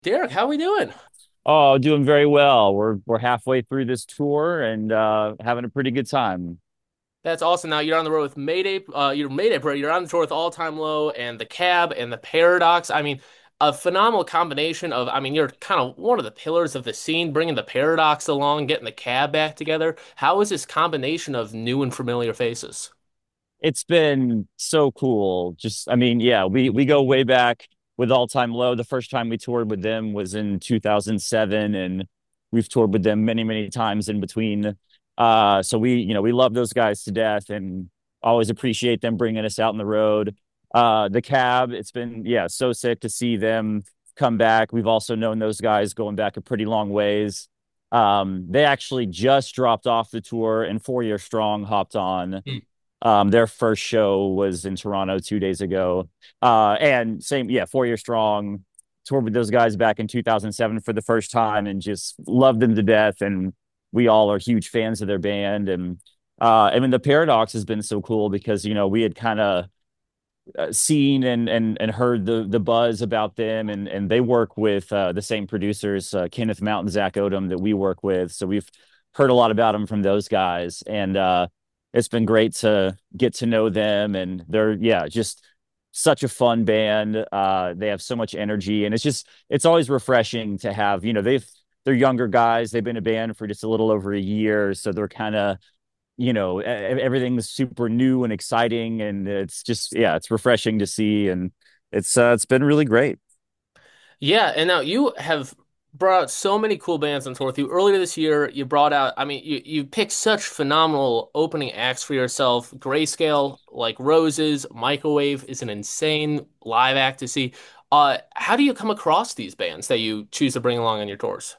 Derek, how we doing? Oh, doing very well. We're halfway through this tour and having a pretty good time. That's awesome. Now you're on the road with Mayday. You're Mayday Parade. You're on the tour with All Time Low and the Cab and the Paradox. I mean, a phenomenal combination of. I mean, you're kind of one of the pillars of the scene, bringing the Paradox along, getting the Cab back together. How is this combination of new and familiar faces? It's been so cool. I mean, yeah, we go way back with All Time Low. The first time we toured with them was in 2007, and we've toured with them many, many times in between. So we love those guys to death and always appreciate them bringing us out on the road. The Cab, it's been, yeah, so sick to see them come back. We've also known those guys going back a pretty long ways. They actually just dropped off the tour and 4 Year Strong hopped on. Their first show was in Toronto 2 days ago. And same, yeah, 4 Year Strong. Toured with those guys back in 2007 for the first time and just loved them to death. And we all are huge fans of their band. And I mean, the Paradox has been so cool because, we had kind of seen and heard the buzz about them. And they work with the same producers, Kenneth Mount and Zach Odom, that we work with. So we've heard a lot about them from those guys. And it's been great to get to know them. And they're, yeah, just such a fun band. They have so much energy. And it's always refreshing to have, they're younger guys. They've been a band for just a little over a year. So they're kind of, everything's super new and exciting, and it's just, yeah, it's refreshing to see, and it's been really great. Yeah, and now you have brought out so many cool bands on tour with you. Earlier this year, you brought out, I mean, you picked such phenomenal opening acts for yourself. Grayscale, like Roses, Microwave is an insane live act to see. How do you come across these bands that you choose to bring along on your tours?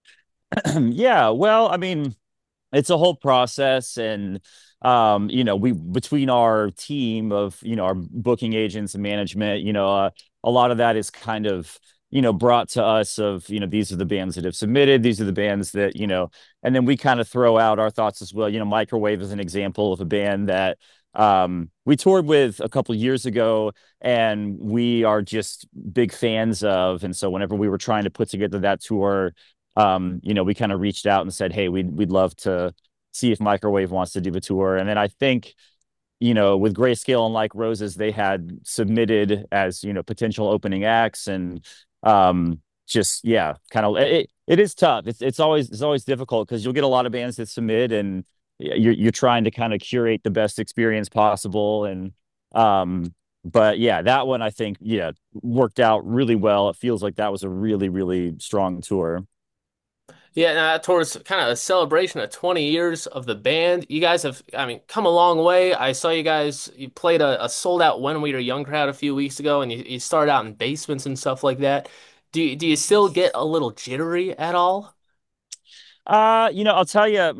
Yeah, well, I mean, it's a whole process, and we between our team of, our booking agents and management, a lot of that is kind of, brought to us of, these are the bands that have submitted, these are the bands that, and then we kind of throw out our thoughts as well. Microwave is an example of a band that we toured with a couple years ago and we are just big fans of. And so whenever we were trying to put together that tour, we kind of reached out and said, hey, we'd love to see if Microwave wants to do a tour. And then I think, with Grayscale and Like Roses, they had submitted as, potential opening acts. And just, yeah, kind of it is tough. It's always difficult because you'll get a lot of bands that submit, and you're trying to kind of curate the best experience possible. And but yeah, that one I think, yeah, worked out really well. It feels like that was a really, really strong tour. Yeah, now towards kind of a celebration of 20 years of the band. You guys have, I mean, come a long way. I saw you played a sold out When We Were Young crowd a few weeks ago, and you started out in basements and stuff like that. Do you still get a little jittery at all? I'll tell you,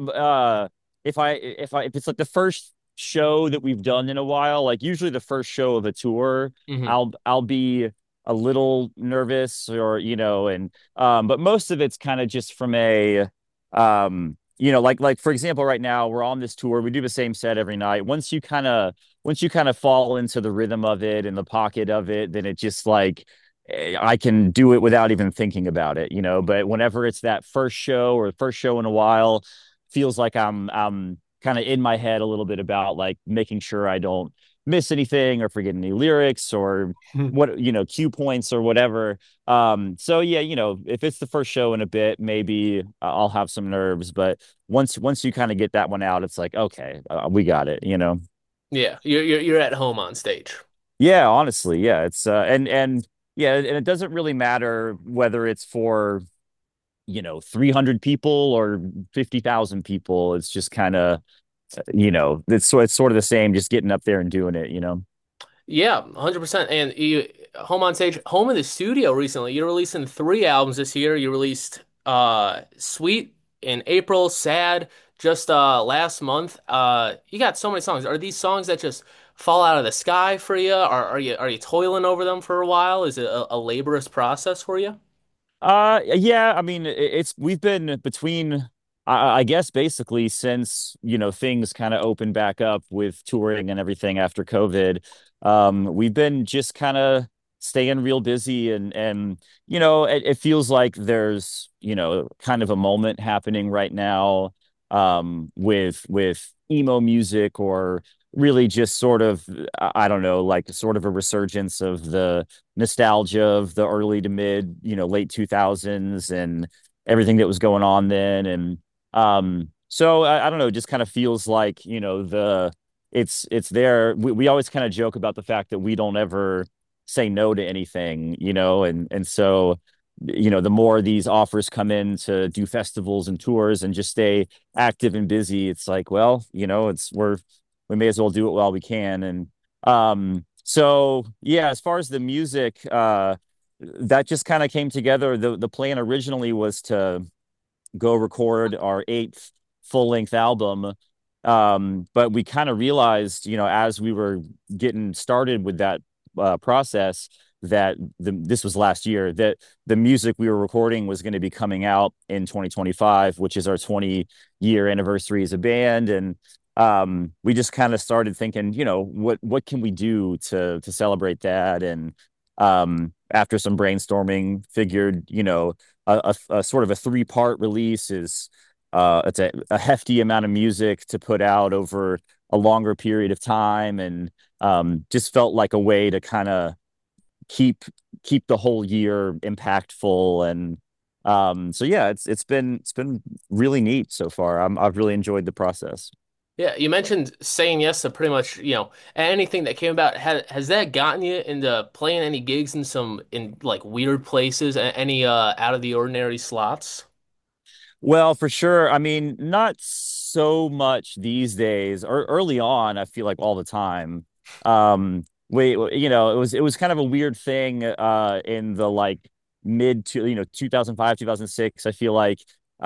if it's like the first show that we've done in a while, like usually the first show of a tour, Hmm. I'll be a little nervous, or, and but most of it's kind of just from a like for example, right now we're on this tour, we do the same set every night. Once you kind of fall into the rhythm of it and the pocket of it, then it just like I can do it without even thinking about it, But whenever it's that first show or first show in a while, feels like I'm kind of in my head a little bit about like making sure I don't miss anything or forget any lyrics or what, cue points or whatever. So yeah, if it's the first show in a bit, maybe I'll have some nerves, but once you kind of get that one out, it's like, okay, we got it. Yeah, you're at home on stage. Yeah, honestly, yeah, it's and yeah, and it doesn't really matter whether it's for, 300 people or 50,000 people. It's just kind of, it's sort of the same, just getting up there and doing it. Yeah, 100%. And you home on stage, home in the studio recently. You're releasing three albums this year. You released Sweet in April, Sad just last month. You got so many songs. Are these songs that just fall out of the sky for you? Are you toiling over them for a while? Is it a laborious process for you? Yeah, I mean, it's we've been between, I guess, basically since, things kind of opened back up with touring and everything after COVID. We've been just kind of staying real busy, and it feels like there's kind of a moment happening right now, with emo music, or really just sort of, I don't know, like sort of a resurgence of the nostalgia of the early to mid, late 2000s, and everything that was going on then. And so I don't know, it just kind of feels like, it's there. We always kind of joke about the fact that we don't ever say no to anything, and so the more these offers come in to do festivals and tours and just stay active and busy, it's like, well, we may as well do it while we can. And so yeah, as far as the music, that just kind of came together. The plan originally was to go record our eighth full length album. But we kind of realized, as we were getting started with that process, that this was last year, that the music we were recording was going to be coming out in 2025, which is our 20-year anniversary as a band. And we just kind of started thinking, what can we do to celebrate that? And after some brainstorming, figured, a sort of a three-part release is it's a hefty amount of music to put out over a longer period of time, and just felt like a way to kind of keep keep the whole year impactful. And so yeah, it's been really neat so far. I've really enjoyed the process. Yeah, you mentioned saying yes to pretty much, anything that came about. Has that gotten you into playing any gigs in some in like weird places, any out of the ordinary slots? Well, for sure. I mean, not so much these days. Or early on, I feel like all the time. It was kind of a weird thing in the like mid to 2005, 2006. I feel like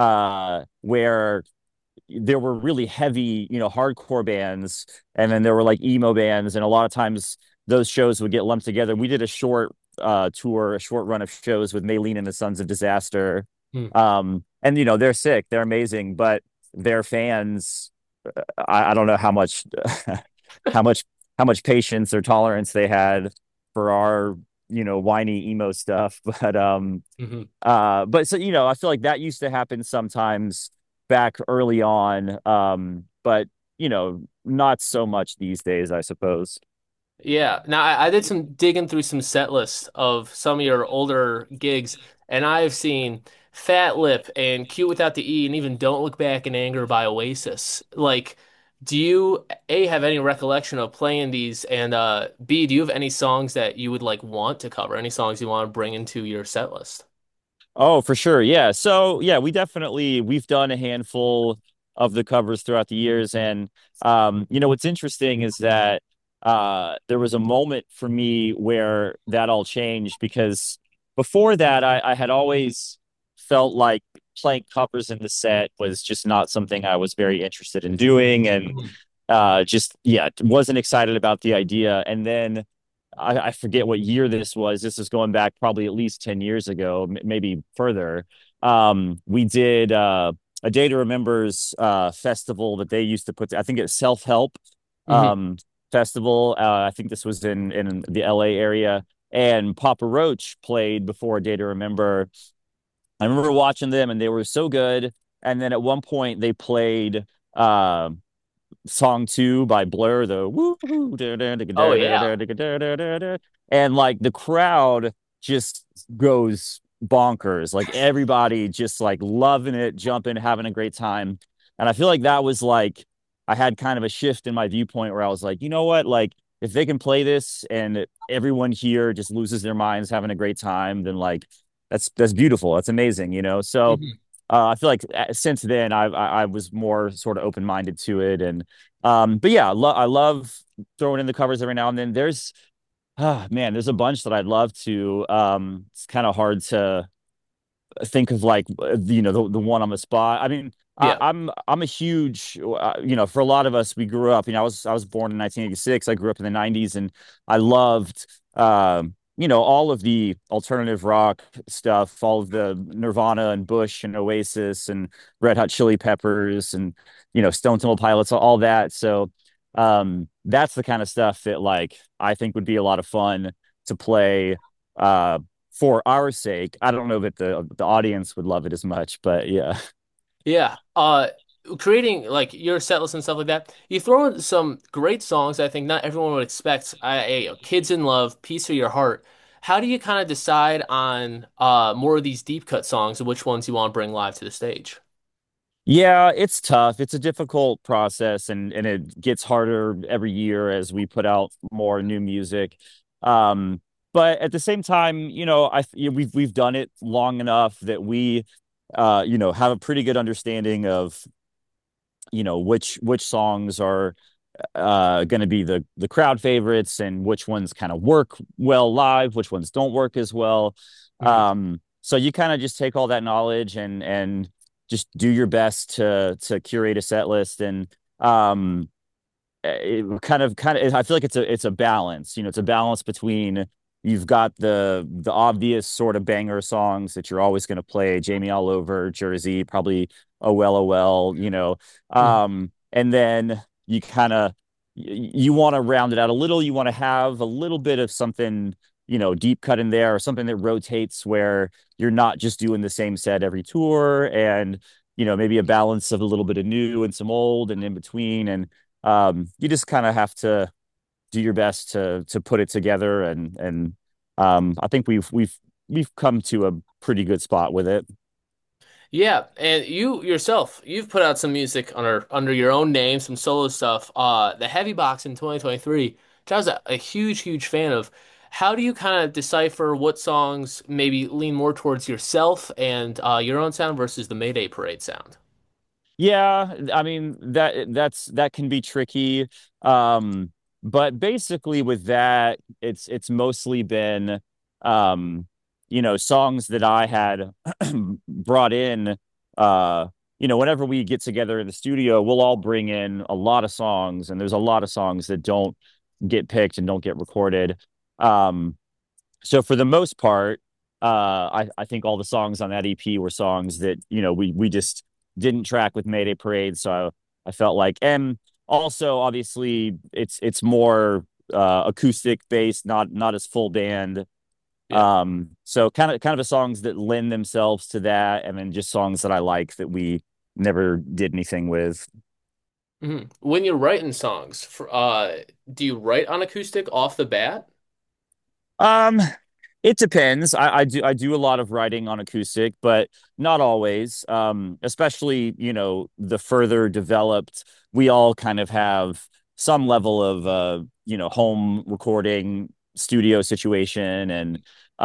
where there were really heavy, hardcore bands, and then there were like emo bands, and a lot of times those shows would get lumped together. We did a short tour, a short run of shows with Maylene and the Sons of Disaster. Hmm. And they're sick, they're amazing, but their fans, I don't know how much how much how much patience or tolerance they had for our whiny emo stuff. Hmm. But so, I feel like that used to happen sometimes back early on. But not so much these days, I suppose. Yeah. Now I did some digging through some set lists of some of your older gigs, and I've seen Fat Lip and Cute Without the E and even Don't Look Back in Anger by Oasis. Like, do you A have any recollection of playing these, and B, do you have any songs that you would like want to cover? Any songs you want to bring into your set list? Oh, for sure. Yeah. So yeah, we've done a handful of the covers throughout the years. And what's interesting is that there was a moment for me where that all changed, because before that I had always felt like playing covers in the set was just not something I was very interested in doing. And Mhm. just yeah, wasn't excited about the idea. And then I forget what year this was. This is going back probably at least 10 years ago, maybe further. We did a Day to Remember's festival that they used to I think it's Self Help Mhm. um, festival. I think this was in the LA area. And Papa Roach played before Day to Remember. I remember watching them, and they were so good. And then at one point they played uh, song two by Blur, the woo, Oh yeah. and like the crowd just goes bonkers. Like everybody just like loving it, jumping, having a great time. And I feel like that was like I had kind of a shift in my viewpoint where I was like, you know what? Like if they can play this and everyone here just loses their minds having a great time, then like that's beautiful. That's amazing. So Mhm. I feel like since then I was more sort of open minded to it. And but yeah, I love throwing in the covers every now and then. Man, there's a bunch that I'd love to. It's kind of hard to think of, like, the one on the spot. I mean, Yeah. I'm a huge, for a lot of us, we grew up. I was born in 1986. I grew up in the 90s, and I loved all of the alternative rock stuff, all of the Nirvana and Bush and Oasis and Red Hot Chili Peppers and Stone Temple Pilots, all that. So that's the kind of stuff that like I think would be a lot of fun. to play uh for our sake. I don't know that the audience would love it as much, but yeah. Yeah. Creating like your set list and stuff like that, you throw in some great songs I think not everyone would expect. Kids in Love, Piece of Your Heart. How do you kind of decide on more of these deep cut songs and which ones you want to bring live to the stage? Yeah, it's tough. It's a difficult process and it gets harder every year as we put out more new music. Um, but at the same time, we've done it long enough that we have a pretty good understanding of, which songs are going to be the crowd favorites and which ones kind of work well live, which ones don't work as well. Mhm. So you kind of just take all that knowledge and just do your best to curate a set list and it kind of I feel like it's a balance. It's a balance between you've got the obvious sort of banger songs that you're always going to play, Jamie All Over, Jersey, probably Oh Well Oh Well, Mhm. and then you want to round it out a little. You want to have a little bit of something, deep cut in there or something that rotates where you're not just doing the same set every tour and maybe a balance of a little bit of new and some old and in between and you just kind of have to do your best to put it together and I think we've come to a pretty good spot with it. Yeah, and you yourself, you've put out some music under your own name, some solo stuff. The Heavy Box in 2023, which I was a huge, huge fan of. How do you kind of decipher what songs maybe lean more towards yourself and your own sound versus the Mayday Parade sound? Yeah, I mean that can be tricky. But basically with that, it's mostly been songs that I had brought in whenever we get together in the studio, we'll all bring in a lot of songs, and there's a lot of songs that don't get picked and don't get recorded. Um, so for the most part, I think all the songs on that EP were songs that we just didn't track with Mayday Parade. So I felt like, and also obviously it's more acoustic based, not as full band. Yeah. So kind of the songs that lend themselves to that, and then just songs that I like that we never did anything with. When you're writing songs, do you write on acoustic off the bat? Um, it depends. I do a lot of writing on acoustic, but not always. Especially, the further developed, we all kind of have some level of home recording studio situation and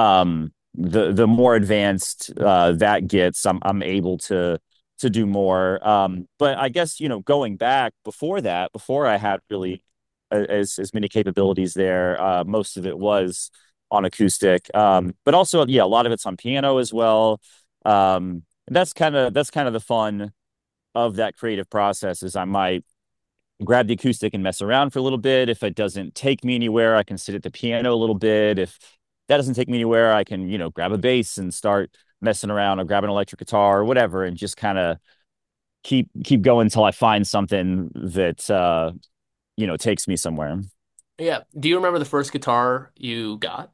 the more advanced that gets, I'm able to do more. But I guess, going back before that, before I had really as many capabilities there, most of it was on acoustic. But also, yeah, a lot of it's on piano as well. And that's kind of the fun of that creative process is I might grab the acoustic and mess around for a little bit. If it doesn't take me anywhere, I can sit at the piano a little bit. If that doesn't take me anywhere, I can, grab a bass and start messing around or grab an electric guitar or whatever and just kind of keep going until I find something that takes me somewhere. Yeah. Do you remember the first guitar you got?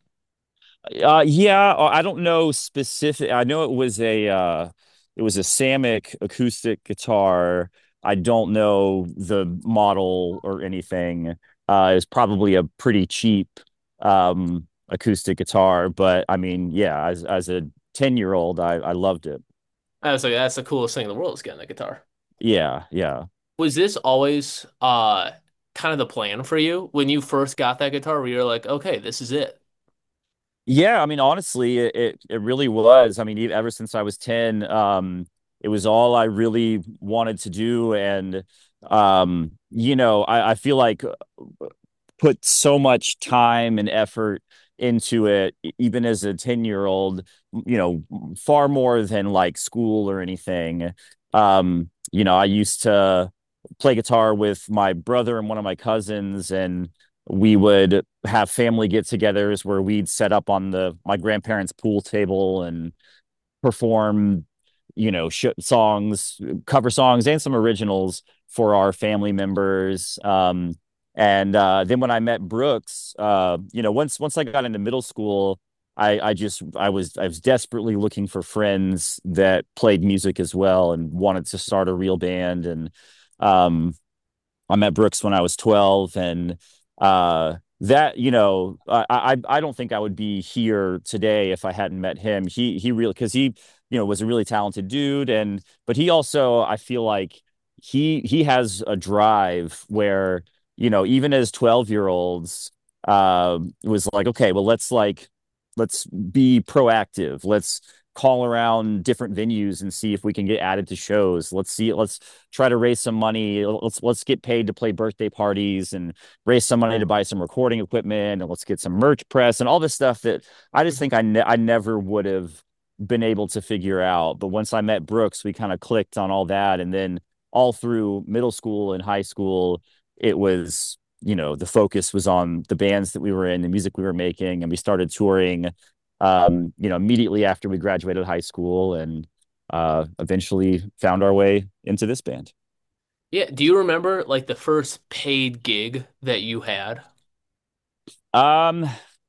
Yeah, I don't know specific. I know it was a Samick acoustic guitar. I don't know the model or anything. It's probably a pretty cheap acoustic guitar, but I mean, yeah, as a 10-year-old, I loved it. I was like, that's the coolest thing in the world is getting a guitar. Yeah, yeah. Was this always kind of the plan for you when you first got that guitar where you're like, okay, this is it? Yeah, I mean, honestly, it really was. I mean, ever since I was 10, it was all I really wanted to do. And I feel like put so much time and effort into it, even as a 10-year-old, far more than like school or anything. I used to play guitar with my brother and one of my cousins, and we would have family get-togethers where we'd set up on the my grandparents' pool table and perform, songs, cover songs, and some originals for our family members. And then when I met Brooks, once I got into middle school, I was desperately looking for friends that played music as well and wanted to start a real band. And um, I met Brooks when I was 12, and I don't think I would be here today if I hadn't met him. He really because he was a really talented dude, and but he also I feel like he has a drive where even as 12-year-olds it was like, okay, well, let's be proactive. Let's call around different venues and see if we can get added to shows. Let's try to raise some money. Let's get paid to play birthday parties and raise some money to buy some recording equipment, and let's get some merch press and all this stuff that I just think I never would have been able to figure out. But once I met Brooks, we kind of clicked on all that, and then all through middle school and high school, it was the focus was on the bands that we were in, the music we were making, and we started touring immediately after we graduated high school, and eventually found our way into this band. Yeah, do you remember like the first paid gig that you had? Um,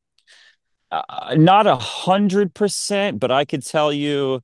Not 100%, but I could tell you,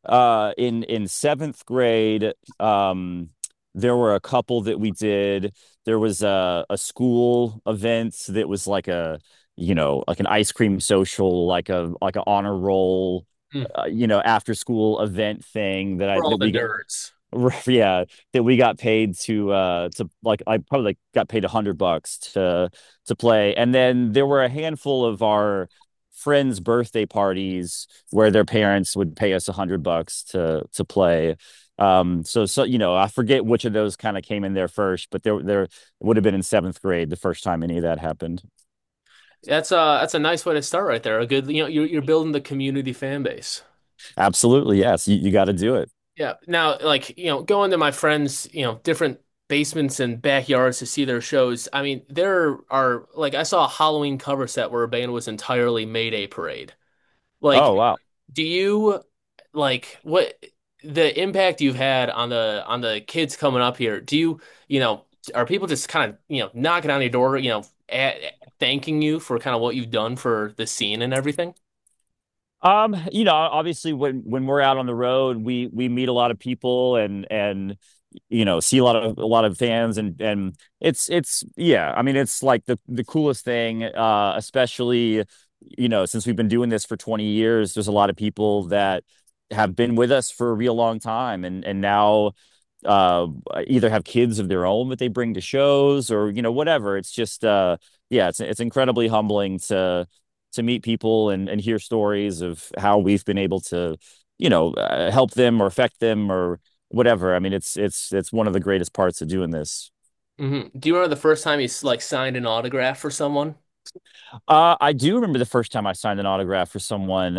in seventh grade, there were a couple that we did. There was a school event that was like like an ice cream social, like an honor roll, Hmm. after school event thing For all that the we got. nerds. Yeah, that we got paid to like I probably like got paid $100 to play. And then there were a handful of our friends' birthday parties where their parents would pay us $100 to play. So I forget which of those kind of came in there first, but there it would have been in seventh grade the first time any of that happened. That's a nice way to start right there. A good, you're building the community fan base. Absolutely, yes, you got to do it. Yeah. Now, like, going to my friends, different basements and backyards to see their shows. I mean, there are like I saw a Halloween cover set where a band was entirely Mayday Parade. Oh, Like, wow. do you like what the impact you've had on the kids coming up here? Do are people just kind of, knocking on your door, thanking you for kind of what you've done for the scene and everything? Obviously when we're out on the road, we meet a lot of people, and see a lot of fans, and it's yeah, I mean, it's like the coolest thing, especially since we've been doing this for 20 years. There's a lot of people that have been with us for a real long time, and now uh either have kids of their own that they bring to shows, or whatever. It's just yeah, it's incredibly humbling to meet people and hear stories of how we've been able to help them or affect them or whatever. I mean, it's one of the greatest parts of doing this. Do you remember the first time you like signed an autograph for someone? I do remember the first time I signed an autograph for someone.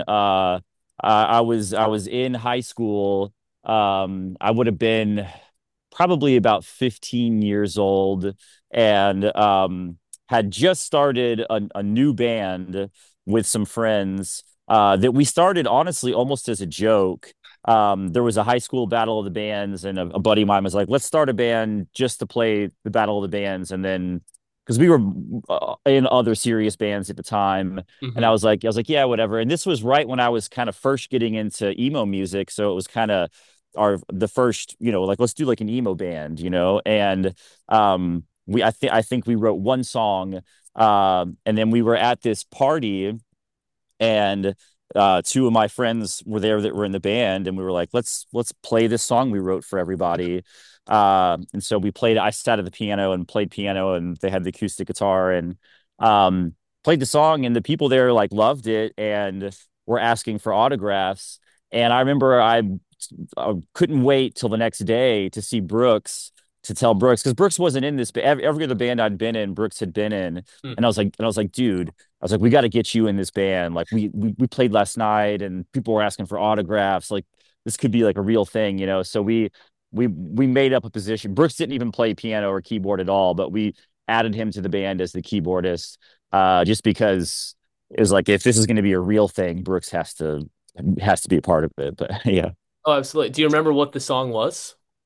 I was in high school. I would have been probably about 15 years old, and had just started a new band with some friends, that we started honestly almost as a joke. There was a high school battle of the bands, and a buddy of mine was like, let's start a band just to play the battle of the bands. And then because we were in other serious bands at the time, and I Hmm. was like, yeah, whatever. And this was right when I was kind of first getting into emo music, so it was kind of the first, like, let's do like an emo band, and I think we wrote one song, and then we were at this party, and two of my friends were there that were in the band, and we were like, let's play this song we wrote for everybody. And so we played. I sat at the piano and played piano, and they had the acoustic guitar, and um, played the song, and the people there like loved it and were asking for autographs. And I remember I couldn't wait till the next day to see Brooks, to tell Brooks, because Brooks wasn't in this, but every other band I'd been in, Brooks had been in. And I was like, dude, I was like, we got to get you in this band. Like we played last night, and people were asking for autographs. Like, this could be like a real thing. So we made up a position. Brooks didn't even play piano or keyboard at all, but we added him to the band as the keyboardist, just because it was like, if this is going to be a real thing, Brooks has to be a part of it. But yeah. Oh, absolutely. Do you remember what the song was?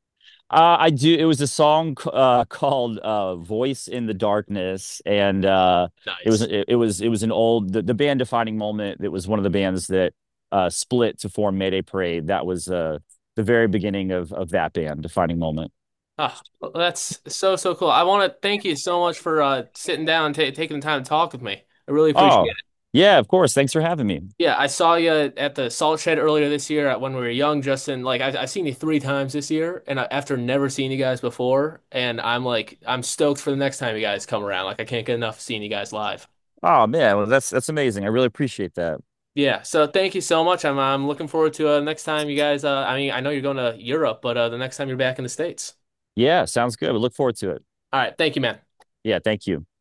I do. It was a song called "Voice in the Darkness," and Nice. it was an old the band defining moment. It was one of the bands that split to form Mayday Parade. That was the very beginning of that band defining moment. Ah, well, that's so cool. I want to thank you so much for sitting down and taking the time to talk with me. I really appreciate Oh, it. yeah, of course. Thanks for having me. Yeah, I saw you at the Salt Shed earlier this year when we were young, Justin. Like I've seen you 3 times this year, and after never seeing you guys before, and I'm stoked for the next time you guys come around. Like I can't get enough of seeing you guys live. Oh man, well that's amazing. I really appreciate that. Yeah, so thank you so much. I'm looking forward to next time you guys. I mean, I know you're going to Europe, but the next time you're back in the States. Yeah, sounds good. We look forward to it. All right, thank you, man. Yeah, thank you.